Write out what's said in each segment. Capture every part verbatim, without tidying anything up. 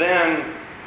then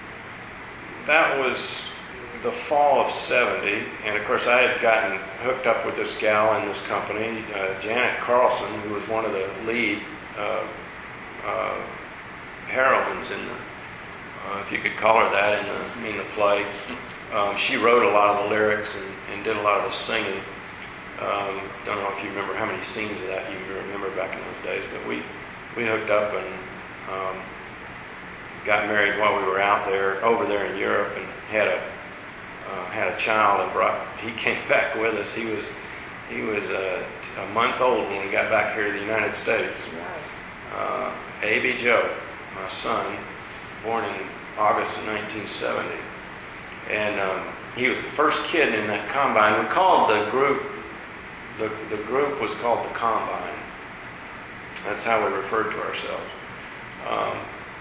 that was the fall of seventy, and of course I had gotten hooked up with this gal in this company, uh, Janet Carlson, who was one of the lead uh, uh, heroines in the, uh, if you could call her that, in the, in the play. Um, she wrote a lot of the lyrics and, and did a lot of the singing. Um, don't know if you remember how many scenes of that you remember back in those days, but we, we hooked up and um, got married while we were out there, over there in Europe, and had a Uh, had a child and brought. He came back with us. He was he was uh, a month old when we got back here to the United States. Yes. Uh, A B Joe, my son, born in August of nineteen seventy, and um, he was the first kid in that combine. We called the group. The the group was called the Combine. That's how we referred to ourselves. Um,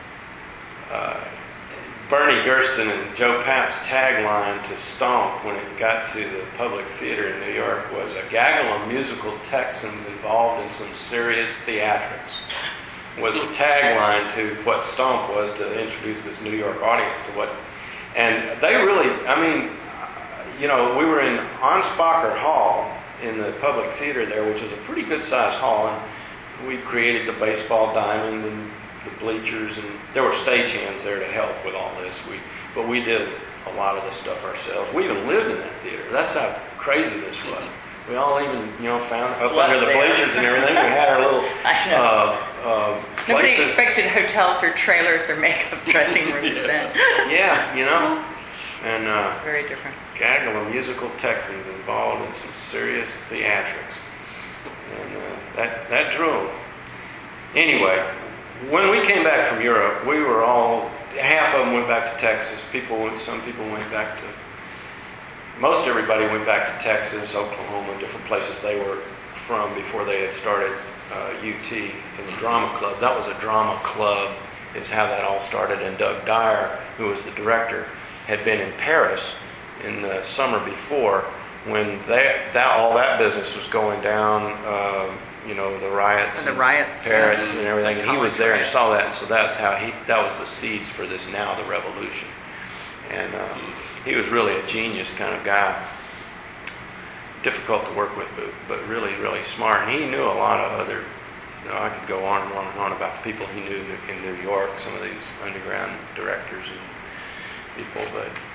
uh, Bernie Gersten and Joe Papp's tagline to Stomp when it got to the Public Theater in New York was "A gaggle of musical Texans involved in some serious theatrics." Was a tagline to what Stomp was to introduce this New York audience to what. And they really, I mean, you know, we were in Anspacher Hall in the Public Theater there, which is a pretty good-sized hall, and we created the baseball diamond and the bleachers, and there were stagehands there to help with all this. We, but we did a lot of the stuff ourselves. We even lived in that theater. That's how crazy this was. We all even, you know, found up under the bleachers and everything. We had our little uh, uh, Nobody places. expected hotels or trailers or makeup dressing rooms yeah. then. Yeah, you know, and uh, It's very different. gaggle of musical Texans involved in some serious theatrics, and uh, that that drew 'em. Anyway. When we came back from Europe, we were all, half of them went back to Texas. People went, some people went back to, most everybody went back to Texas, Oklahoma, different places they were from before they had started uh, U T in the drama club. That was a drama club, is how that all started. And Doug Dyer, who was the director, had been in Paris in the summer before when they, that all that business was going down. Uh, you know, the riots, and the riots, Paris, yes. and everything. And he was there and saw that, and so that's how he. That was the seeds for this now, the revolution. And um, he was really a genius kind of guy. Difficult to work with, but but really, really smart. And he knew a lot of other. You know, I could go on and on and on about the people he knew in New York. Some of these underground directors and people, but